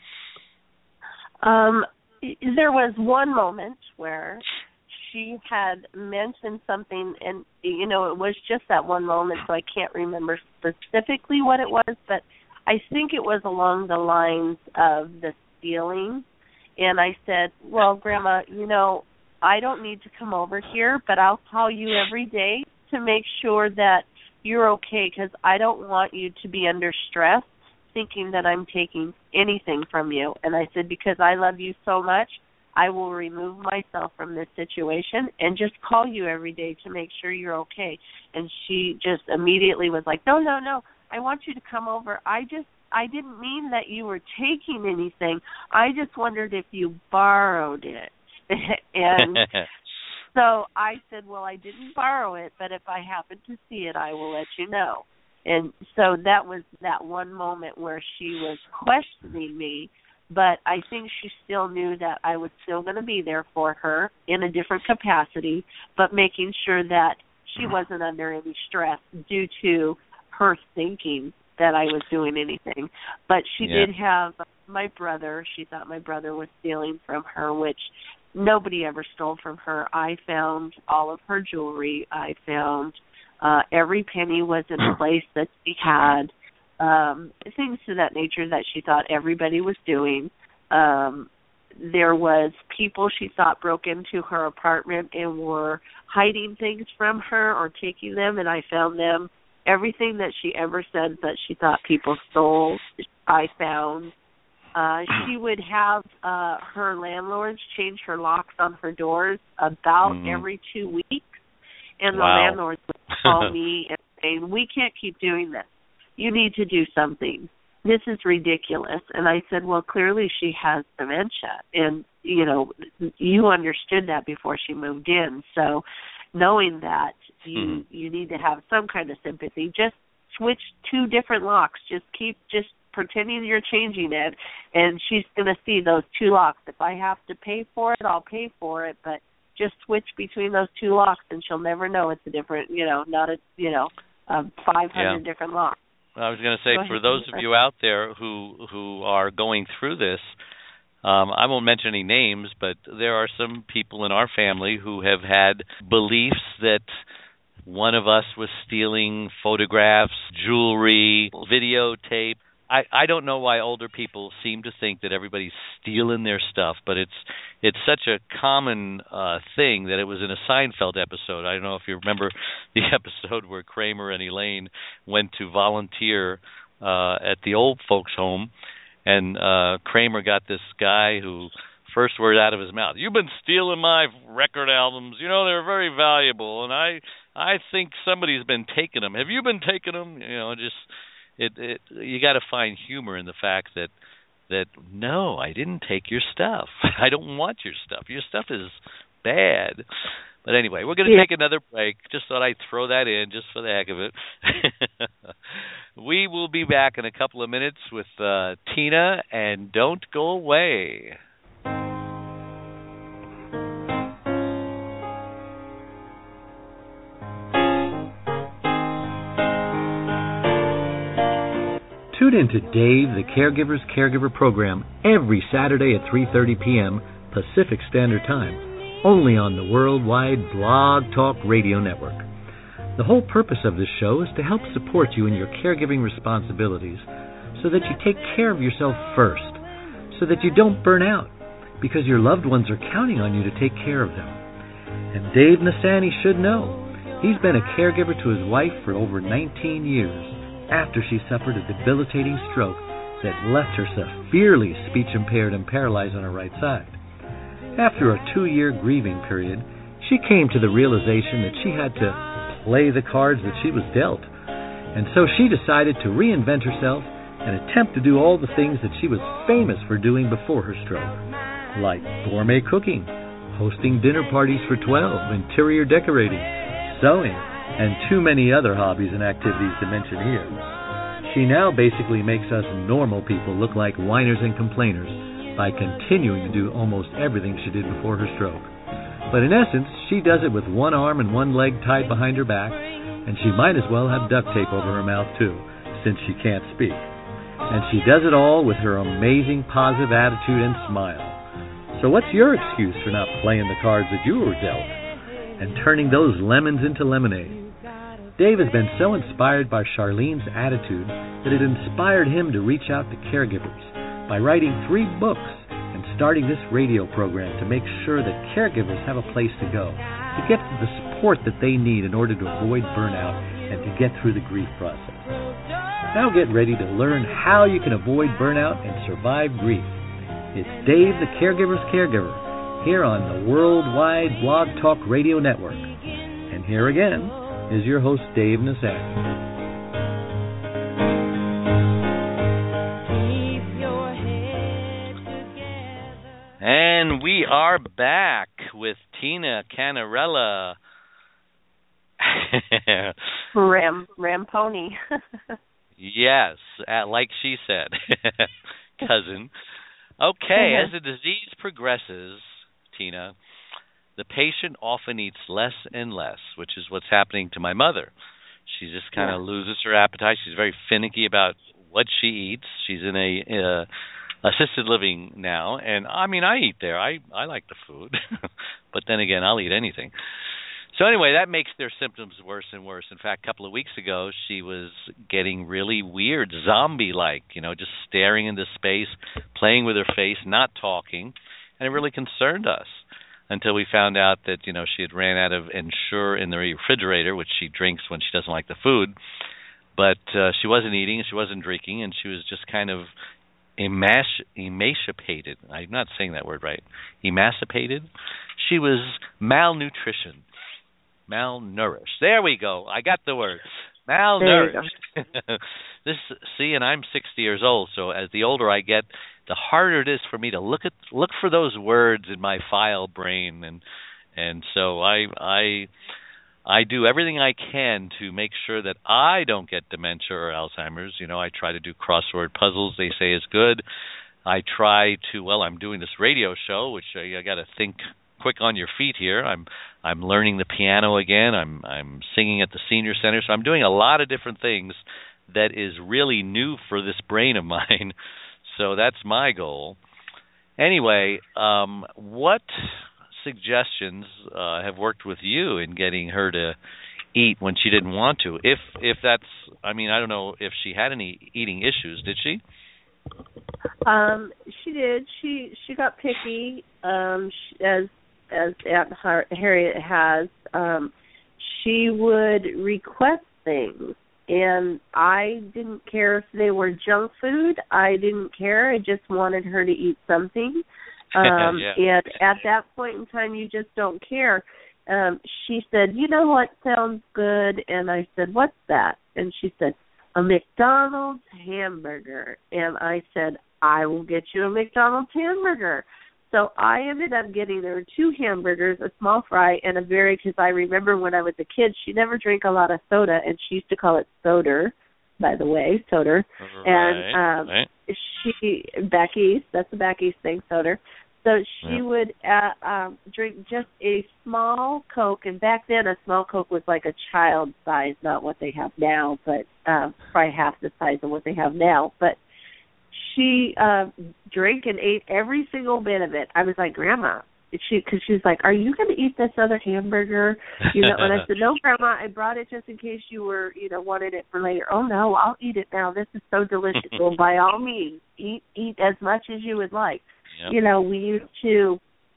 Um, there was one moment where she had mentioned something, and, you know, it was just that one moment, so I can't remember specifically what it was, but I think it was along the lines of the stealing, And I said, well, Grandma, you know, I don't need to come over here, but I'll call you every day to make sure that you're okay, because I don't want you to be under stress thinking that I'm taking anything from you. And I said, because I love you so much, I will remove myself from this situation and just call you every day to make sure you're okay. And she just immediately was like, no, no, no, I want you to come over. I just, I didn't mean that you were taking anything. I just wondered if you borrowed it. And so I said, well, I didn't borrow it, but if I happen to see it, I will let you know. And so that was that one moment where she was questioning me, but I think she still knew that I was still going to be there for her in a different capacity, but making sure that she wasn't under any stress due to her thinking that I was doing anything. But she yeah. did have my brother. She thought my brother was stealing from her, which nobody ever stole from her. I found all of her jewelry. I found uh, every penny was in a place that she had, um, things to that nature that she thought everybody was doing. Um, there was people she thought broke into her apartment and were hiding things from her or taking them, and I found them. Everything that she ever said that she thought people stole, I found. Uh, she would have uh, her landlords change her locks on her doors about mm-hmm. every two weeks, and wow. the landlords would call me and say, we can't keep doing this. You need to do something. This is ridiculous. And I said, well, clearly she has dementia, and, you know, you understood that before she moved in. So knowing that, you mm-hmm. you need to have some kind of sympathy. Just switch two different locks. Just keep just pretending you're changing it, and she's going to see those two locks. If I have to pay for it, I'll pay for it, but just switch between those two locks, and she'll never know it's a different, you know, not a, you know, um, five hundred yeah. different locks. I was going to say, for those of you out there who who are going through this, um, I won't mention any names, but there are some people in our family who have had beliefs that one of us was stealing photographs, jewelry, videotape. I, I don't know why older people seem to think that everybody's stealing their stuff, but it's it's such a common uh, thing that it was in a Seinfeld episode. I don't know if you remember the episode where Kramer and Elaine went to volunteer uh, at the old folks' home, and uh, Kramer got this guy who first word out of his mouth, "You've been stealing my record albums. You know, they're very valuable, and I I think somebody's been taking them. Have you been taking them?" You know, just it, it you got to find humor in the fact that that no, I didn't take your stuff. I don't want your stuff. Your stuff is bad. But anyway, we're going to yeah. take another break. Just thought I'd throw that in just for the heck of it. We will be back in a couple of minutes with uh, Tina, and don't go away. Tune in to Dave, the Caregiver's Caregiver program, every Saturday at three thirty p.m. Pacific Standard Time, only on the worldwide Blog Talk Radio Network. The whole purpose of this show is to help support you in your caregiving responsibilities so that you take care of yourself first, so that you don't burn out, because your loved ones are counting on you to take care of them. And Dave Nasani should know. He's been a caregiver to his wife for over nineteen years, after she suffered a debilitating stroke that left her severely speech-impaired and paralyzed on her right side. After a two-year grieving period, she came to the realization that she had to play the cards that she was dealt, and so she decided to reinvent herself and attempt to do all the things that she was famous for doing before her stroke, like gourmet cooking, hosting dinner parties for twelve, interior decorating, sewing, and too many other hobbies and activities to mention here. She now basically makes us normal people look like whiners and complainers by continuing to do almost everything she did before her stroke. But in essence, she does it with one arm and one leg tied behind her back, and she might as well have duct tape over her mouth too, since she can't speak. And she does it all with her amazing positive attitude and smile. So what's your excuse for not playing the cards that you were dealt and turning those lemons into lemonade? Dave has been so inspired by Charlene's attitude that it inspired him to reach out to caregivers by writing three books and starting this radio program to make sure that caregivers have a place to go, to get the support that they need in order to avoid burnout and to get through the grief process. Now get ready to learn how you can avoid burnout and survive grief. It's Dave the Caregiver's Caregiver here on the Worldwide Blog Talk Radio Network. And here again is your host, Dave Nassan. And we are back with Tina Canarella. Ram Ramponi. Yes, uh, like she said, cousin. Okay, as the disease progresses, Tina, the patient often eats less and less, which is what's happening to my mother. She just kind of yeah. loses her appetite. She's very finicky about what she eats. She's in a uh, assisted living now, and I mean, I eat there. I, I like the food, but then again, I'll eat anything. So anyway, that makes their symptoms worse and worse. In fact, a couple of weeks ago, she was getting really weird, zombie-like, you know, just staring into space, playing with her face, not talking, and it really concerned us until we found out that, you know, she had ran out of Ensure in the refrigerator, which she drinks when she doesn't like the food, but uh, she wasn't eating, she wasn't drinking, and she was just kind of emash- emaciated. I'm not saying that word right. Emacipated? She was malnutrition. Malnourished. There we go. I got the word. Malnourished. This, see, and I'm sixty years old, so as the older I get, the harder it is for me to look at look for those words in my file brain, and and so I I I do everything I can to make sure that I don't get dementia or Alzheimer's. You know, I try to do crossword puzzles. They say is good. I try to. Well, I'm doing this radio show, which I, I got to think quick on your feet here. I'm I'm learning the piano again. I'm I'm singing at the senior center. So I'm doing a lot of different things that is really new for this brain of mine. So that's my goal. Anyway, um, what suggestions uh, have worked with you in getting her to eat when she didn't want to? If if that's, I mean, I don't know if she had any eating issues. Did she? Um, she did. She she got picky. Um, she, as as Aunt Harriet has, um, she would request things, and I didn't care if they were junk food. I didn't care. I just wanted her to eat something. Um, yeah. And at that point in time, you just don't care. Um, she said, "You know what sounds good?" And I said, "What's that?" And she said, "A McDonald's hamburger." And I said, "I will get you a McDonald's hamburger." So I ended up getting her two hamburgers, a small fry, and a very, because I remember when I was a kid, she never drank a lot of soda, and she used to call it soda, by the way, soda. Right, and um, right. she, back east, that's the back east thing, soda. So she yep. would uh, um, drink just a small Coke, and back then a small Coke was like a child size, not what they have now, but uh, probably half the size of what they have now. But she uh, drank and ate every single bit of it. I was like, "Grandma," she because she was like, "Are you going to eat this other hamburger?" You know, and I said, "No, Grandma, I brought it just in case you were, you know, wanted it for later." "Oh no, I'll eat it now. This is so delicious." Well, by all means, eat eat as much as you would like. Yep. You know, we used to.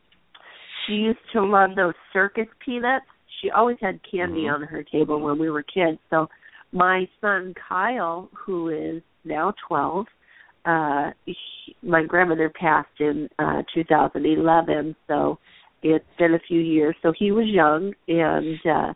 She used to love those circus peanuts. She always had candy mm-hmm. on her table when we were kids. So my son Kyle, who is now twelve. Uh, he, my grandmother passed in uh, two thousand eleven, so it's been a few years. So he was young, and uh,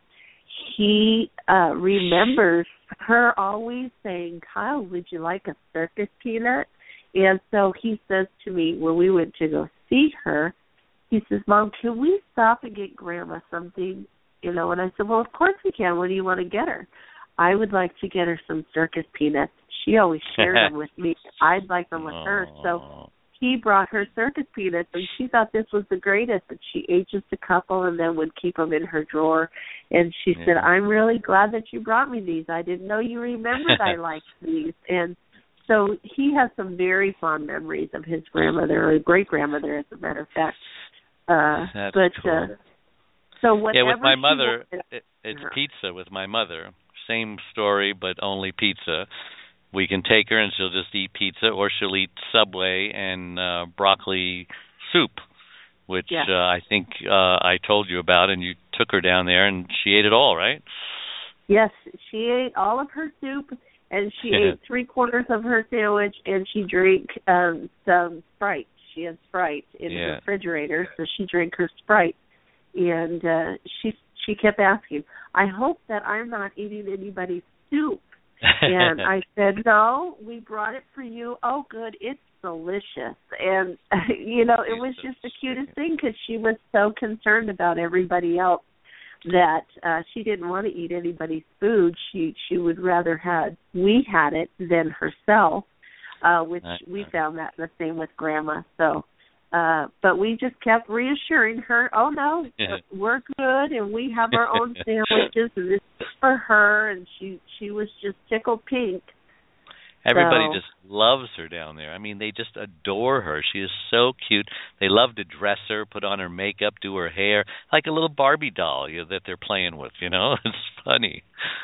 he uh, remembers her always saying, "Kyle, would you like a circus peanut?" And so he says to me when we went to go see her, he says, "Mom, can we stop and get Grandma something?" You know, and I said, "Well, of course we can. What do you want to get her?" "I would like to get her some circus peanuts. She always shared them with me. I'd like them with her." So he brought her circus peanuts, and she thought this was the greatest. And she ate just a couple and then would keep them in her drawer. And she yeah. said, "I'm really glad that you brought me these. I didn't know you remembered I liked these." And so he has some very fond memories of his grandmother, or great-grandmother, as a matter of fact. Uh, That's but, cool. Uh, so whatever yeah, with my mother, wanted, it, it's pizza with my mother. Same story, but only pizza. We can take her and she'll just eat pizza, or she'll eat Subway and uh, broccoli soup, which yeah. uh, I think uh, I told you about, and you took her down there, and she ate it all, right? Yes, she ate all of her soup, and she ate three quarters of her sandwich, and she drank um, some Sprite. She had Sprite in yeah. the refrigerator, so she drank her Sprite, and uh, she she kept asking, "I hope that I'm not eating anybody's soup." And I said, "No, we brought it for you. Oh, good, it's delicious." And you know, it was just the cutest thing because she was so concerned about everybody else that uh, she didn't want to eat anybody's food. She she would rather have we had it than herself, uh, which nice. we found that the same with Grandma. So, uh, but we just kept reassuring her, "Oh no, we're good, and we have our own sandwiches, and this is for her." And she she was just tickled pink. Everybody so, just loves her down there. I mean, they just adore her. She is so cute. They love to dress her, put on her makeup, do her hair, like a little Barbie doll you know, that they're playing with, you know? It's funny.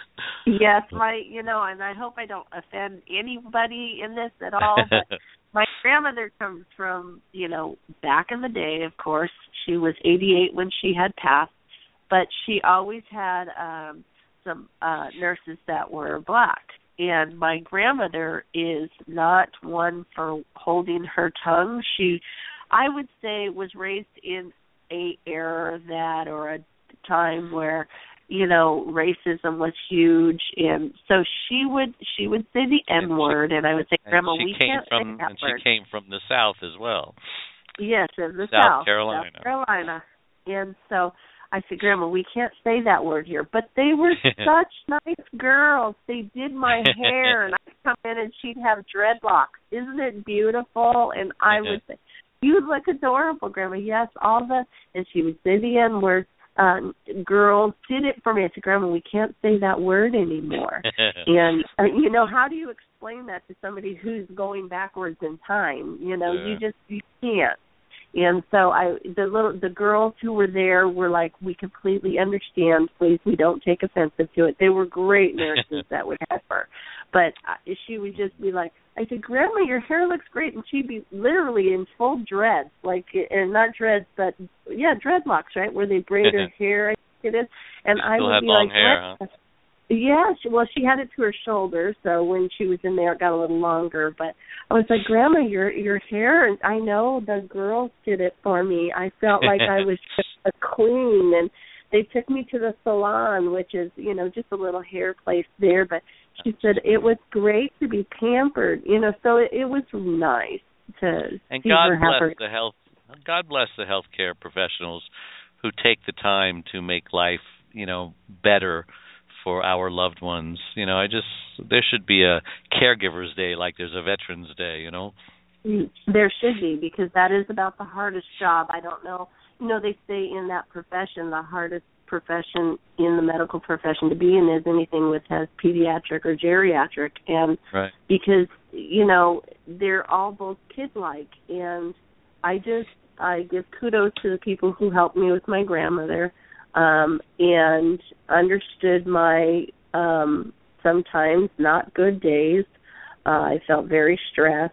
Yes, my, you know, and I hope I don't offend anybody in this at all, but my grandmother comes from, you know, back in the day, of course. She was eighty-eight when she had passed, but she always had um, some uh, nurses that were black. And my grandmother is not one for holding her tongue. She, I would say, was raised in a era that or a time where, you know, racism was huge, and so she would she would say the N word, and I would say, "Grandma, we can't from, say that and word." she came from the South as well. Yes, in the South, South, Carolina. South Carolina, and so I said, "Grandma, we can't say that word here." But they were such nice girls. They did my hair, and I'd come in and she'd have dreadlocks. Isn't it beautiful? And I would say, "You look adorable, Grandma." Yes, all the, and she would say the N word. Uh, girls did it for me. I said, "Grandma, we can't say that word anymore." And, uh, you know, how do you explain that to somebody who's going backwards in time? You know, yeah. you just, you can't. And so I, the little, the girls who were there were like, "We completely understand. Please, we don't take offensive to it." They were great nurses that would have her, but she would just be like, I said, "Grandma, your hair looks great," and she'd be literally in full dreads, like, and not dreads, but yeah, dreadlocks, right, where they braid her hair. I think it is, and I would be like, hair, huh? Yeah, she, well, she had it to her shoulder, so when she was in there, it got a little longer. But I was like, "Grandma, your your hair," and I know the girls did it for me. I felt like I was just a queen, and they took me to the salon, which is, you know, just a little hair place there. But she said it was great to be pampered, you know, so it, it was nice to and see God her have bless her. the health. God bless the healthcare professionals who take the time to make life, you know, better for our loved ones. You know, I just, there should be a caregiver's day like there's a veterans day, you know? There should be, because that is about the hardest job. I don't know, you know, they say in that profession, the hardest profession in the medical profession to be in is anything with has pediatric or geriatric. And right. because, you know, they're all both kid-like. And I just, I give kudos to the people who helped me with my grandmother. Um, and understood my um, sometimes not good days. Uh, I felt very stressed.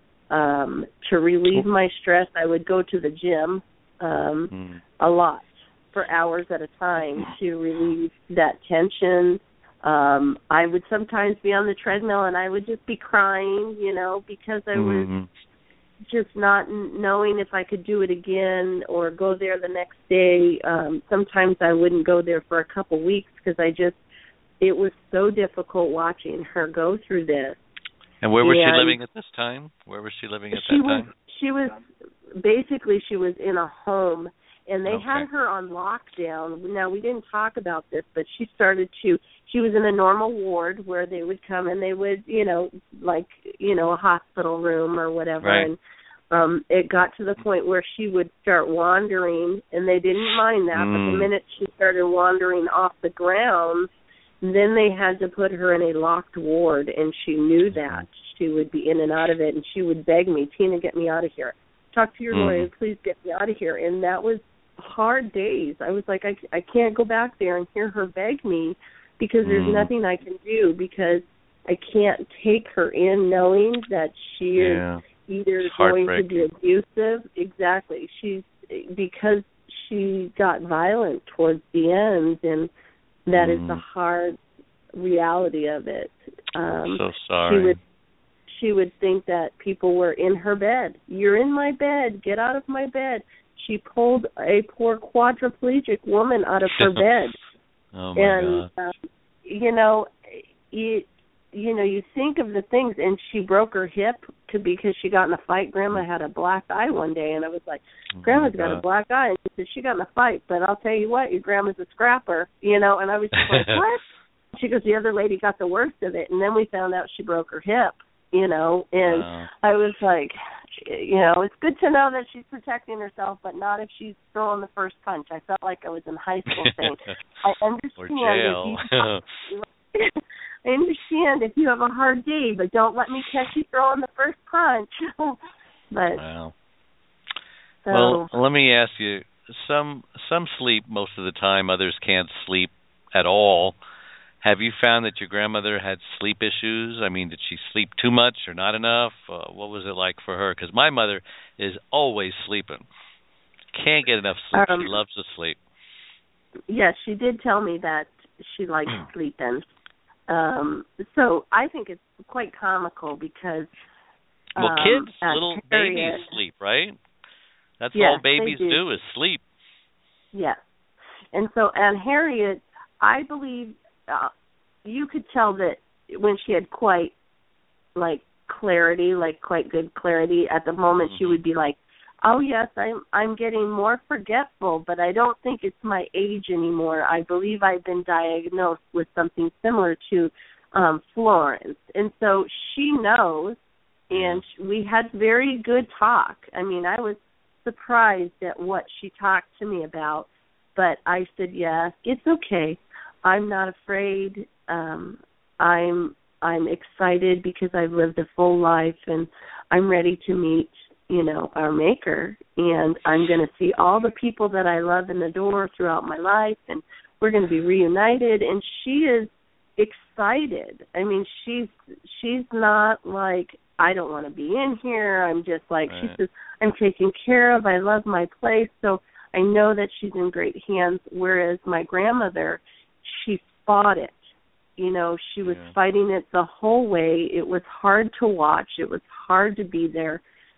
Um, to relieve my stress, I would go to the gym um, mm. a lot for hours at a time to relieve that tension. Um, I would sometimes be on the treadmill and I would just be crying, you know, because I was mm-hmm. just not knowing if I could do it again or go there the next day. Um, sometimes I wouldn't go there for a couple weeks because I just, it was so difficult watching her go through this. And where was and she living at this time? Where was she living at she that was, time? She was, basically she was in a home, and they okay. had her on lockdown. Now, we didn't talk about this, but she started to, she was in a normal ward where they would come and they would, you know, like, you know, a hospital room or whatever. Right. And um, it got to the point where she would start wandering, and they didn't mind that. Mm. But the minute she started wandering off the ground, then they had to put her in a locked ward, and she knew that. She would be in and out of it, and she would beg me, "Tina, get me out of here. Talk to your mm. lawyer, please get me out of here." And that was hard days. I was like, I, I can't go back there and hear her beg me because there's mm. nothing I can do, because I can't take her in knowing that she yeah. is either going to be abusive. Exactly. She's because she got violent towards the end, and that mm. is the hard reality of it. Um, so sorry. She would, she would think that people were in her bed. You're in my bed. Get out of my bed. She pulled a poor quadriplegic woman out of her bed. Oh, my and, God. Uh, you know, it, you know, you think of the things, and she broke her hip to, because she got in a fight. Grandma had a black eye one day, and I was like, Grandma's oh got a black eye. And she said, she got in a fight, but I'll tell you what, your grandma's a scrapper, you know, and I was just like, what? She goes, the other lady got the worst of it, and then we found out she broke her hip, you know, and wow. I was like, you know, it's good to know that she's protecting herself, but not if she's throwing the first punch. I felt like I was in high school saying, I understand or jail. if you I understand if you have a hard day, but don't let me catch you throwing the first punch. but wow. So, well, let me ask you, some some sleep most of the time, others can't sleep at all. Have you found that your grandmother had sleep issues? I mean, did she sleep too much or not enough? Uh, what was it like for her? Because my mother is always sleeping. Can't get enough sleep. Um, she loves to sleep. Yes, she did tell me that she likes sleeping. Um, so I think it's quite comical because well, um, kids, little Harriet, babies sleep, right? That's yes, all babies do. do is sleep. Yes, and so Aunt Harriet, I believe. Uh, you could tell that when she had quite, like, clarity, like quite good clarity, at the moment mm-hmm. she would be like, oh, yes, I'm I'm getting more forgetful, but I don't think it's my age anymore. I believe I've been diagnosed with something similar to um, Florence. And so she knows, and we had very good talk. I mean, I was surprised at what she talked to me about, but I said, yes, it's okay. I'm not afraid. Um, I'm I'm excited because I've lived a full life, and I'm ready to meet, you know, our Maker. And I'm going to see all the people that I love and adore throughout my life, and we're going to be reunited. And she is excited. I mean, she's she's not like, I don't want to be in here. I'm just like, right. She says, I'm taken care of. I love my place. So I know that she's in great hands, whereas my grandmother, she fought it. You know, she was yeah. fighting it the whole way. It was hard to watch. It was hard to be there.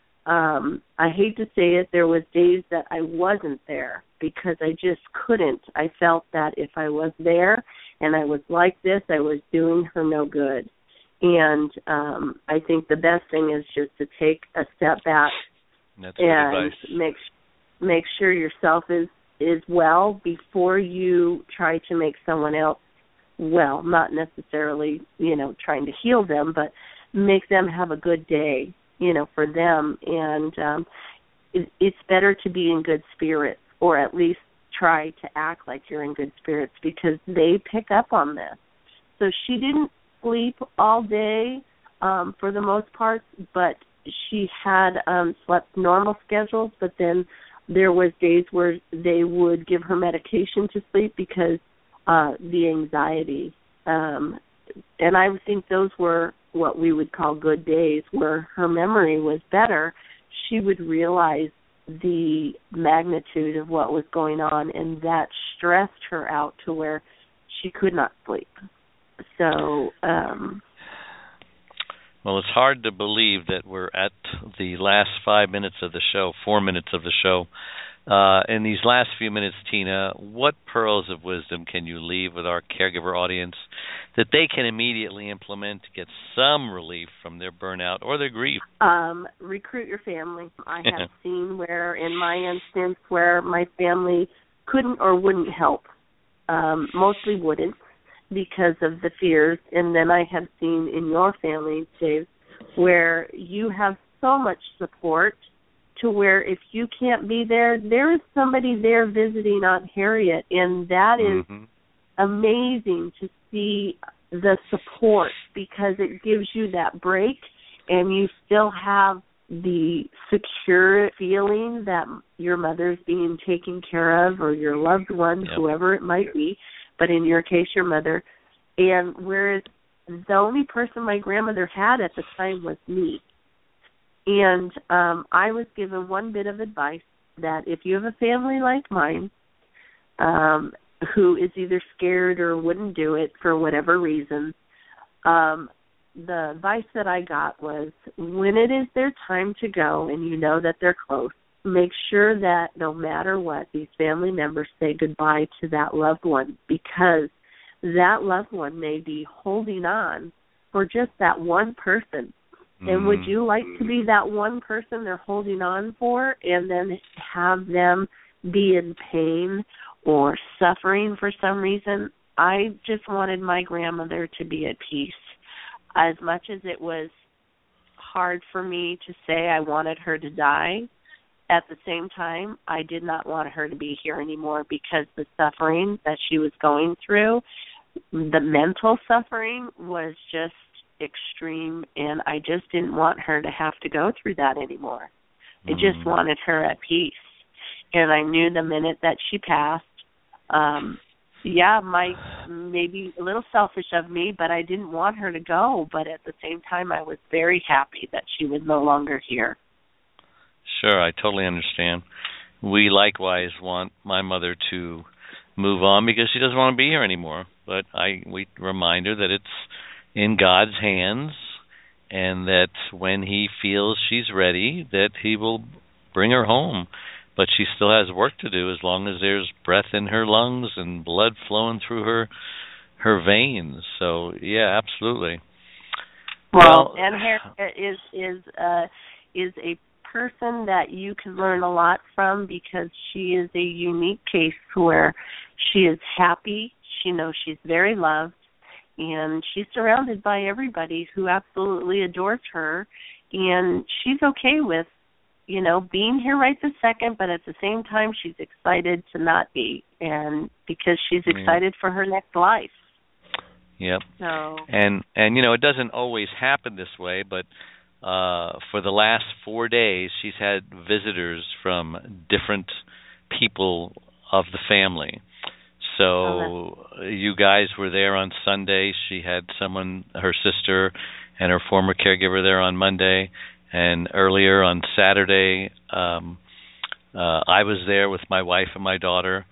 Um, I hate to say it, there was days that I wasn't there because I just couldn't. I felt that if I was there and I was like this, I was doing her no good. And um, I think the best thing is just to take a step back That's and make make sure yourself is is well before you try to make someone else well, not necessarily, you know, trying to heal them, but make them have a good day, you know, for them. And um, it, it's better to be in good spirits, or at least try to act like you're in good spirits, because they pick up on this. So she didn't sleep all day um, for the most part, but she had um, slept normal schedules, but then there was days where they would give her medication to sleep because uh, the anxiety. Um, and I think those were what we would call good days, where her memory was better. She would realize the magnitude of what was going on, and that stressed her out to where she could not sleep. So, um, well, it's hard to believe that we're at the last five minutes of the show, four minutes of the show. Uh, in these last few minutes, Tina, what pearls of wisdom can you leave with our caregiver audience that they can immediately implement to get some relief from their burnout or their grief? Um, recruit your family. I have seen where, in my instance, where my family couldn't or wouldn't help, um, mostly wouldn't, because of the fears. And then I have seen in your family, Dave, where you have so much support to where if you can't be there, there is somebody there visiting Aunt Harriet, and that is mm-hmm. amazing to see the support, because it gives you that break, and you still have the secure feeling that your mother's being taken care of, or your loved one, yep. whoever it might be, but in your case, your mother. And whereas the only person my grandmother had at the time was me. And um, I was given one bit of advice, that if you have a family like mine um, who is either scared or wouldn't do it for whatever reason, um, the advice that I got was, when it is their time to go and you know that they're close, make sure that no matter what, these family members say goodbye to that loved one, because that loved one may be holding on for just that one person. Mm. And would you like to be that one person they're holding on for, and then have them be in pain or suffering for some reason? I just wanted my grandmother to be at peace. As much as it was hard for me to say I wanted her to die, at the same time, I did not want her to be here anymore, because the suffering that she was going through, the mental suffering, was just extreme, and I just didn't want her to have to go through that anymore. I mm. just wanted her at peace. And I knew the minute that she passed, um, yeah, my maybe a little selfish of me, but I didn't want her to go. But at the same time, I was very happy that she was no longer here. Sure, I totally understand. We likewise want my mother to move on, because she doesn't want to be here anymore. But I we remind her that it's in God's hands, and that when He feels she's ready, that He will bring her home. But she still has work to do, as long as there's breath in her lungs and blood flowing through her her veins. So yeah, absolutely. Well, well and Harriet is is uh, is a person that you can learn a lot from, because she is a unique case where she is happy. She knows she's very loved, and she's surrounded by everybody who absolutely adores her, and she's okay with, you know, being here right this second, but at the same time, she's excited to not be, and because she's excited yeah. for her next life. Yep. So. And, and, you know, it doesn't always happen this way, but uh, for the last four days, she's had visitors from different people of the family. So oh, you guys were there on Sunday. She had someone, her sister and her former caregiver, there on Monday. And earlier on Saturday, um, uh, I was there with my wife and my daughter.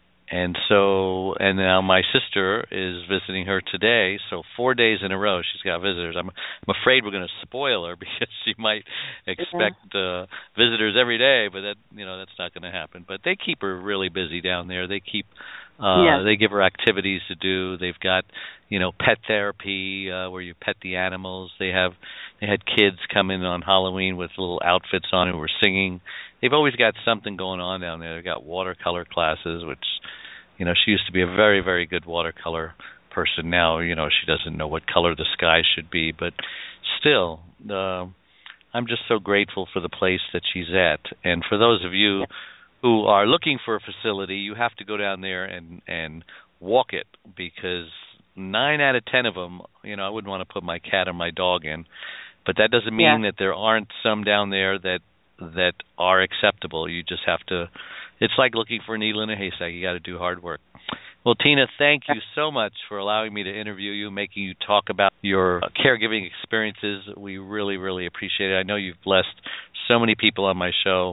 And so, and now my sister is visiting her today. So four days in a row, she's got visitors. I'm, I'm afraid we're going to spoil her, because she might expect uh, visitors every day. But that, you know, that's not going to happen. But they keep her really busy down there. They keep, uh, yeah. they give her activities to do. They've got, you know, pet therapy uh, where you pet the animals. They have, they had kids come in on Halloween with little outfits on who were singing. They've always got something going on down there. They've got watercolor classes, which, you know, she used to be a very, very good watercolor person. Now, you know, she doesn't know what color the sky should be, but still, uh, I'm just so grateful for the place that she's at. And for those of you who are looking for a facility, you have to go down there and, and walk it, because nine out of ten of them, you know, I wouldn't want to put my cat or my dog in, but that doesn't mean yeah. that there aren't some down there that that are acceptable. You just have to, it's like looking for a needle in a haystack. You got to do hard work. Well, Tina, thank you so much for allowing me to interview you, making you talk about your caregiving experiences. We really, really appreciate it. I know you've blessed so many people on my show,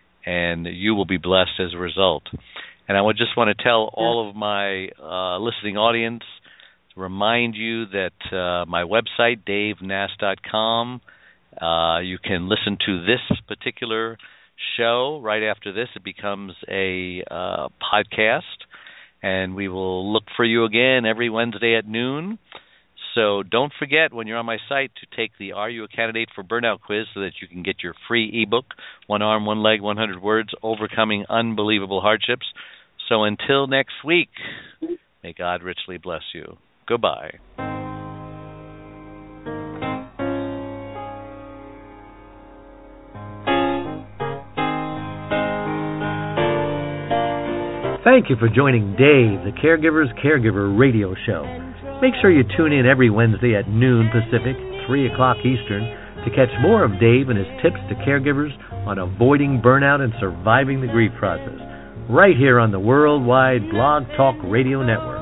and you will be blessed as a result. And I would just want to tell all of my uh, listening audience, remind you that uh, my website, dave nass dot com, Uh, you can listen to this particular show right after this. It becomes a uh, podcast, and we will look for you again every Wednesday at noon. So don't forget, when you're on my site, to take the Are You a Candidate for Burnout quiz, so that you can get your free ebook, One Arm, One Leg, one hundred Words, Overcoming Unbelievable Hardships. So until next week, may God richly bless you. Goodbye. Thank you for joining Dave, the Caregiver's Caregiver radio show. Make sure you tune in every Wednesday at noon Pacific, three o'clock Eastern, to catch more of Dave and his tips to caregivers on avoiding burnout and surviving the grief process, right here on the Worldwide Blog Talk Radio Network.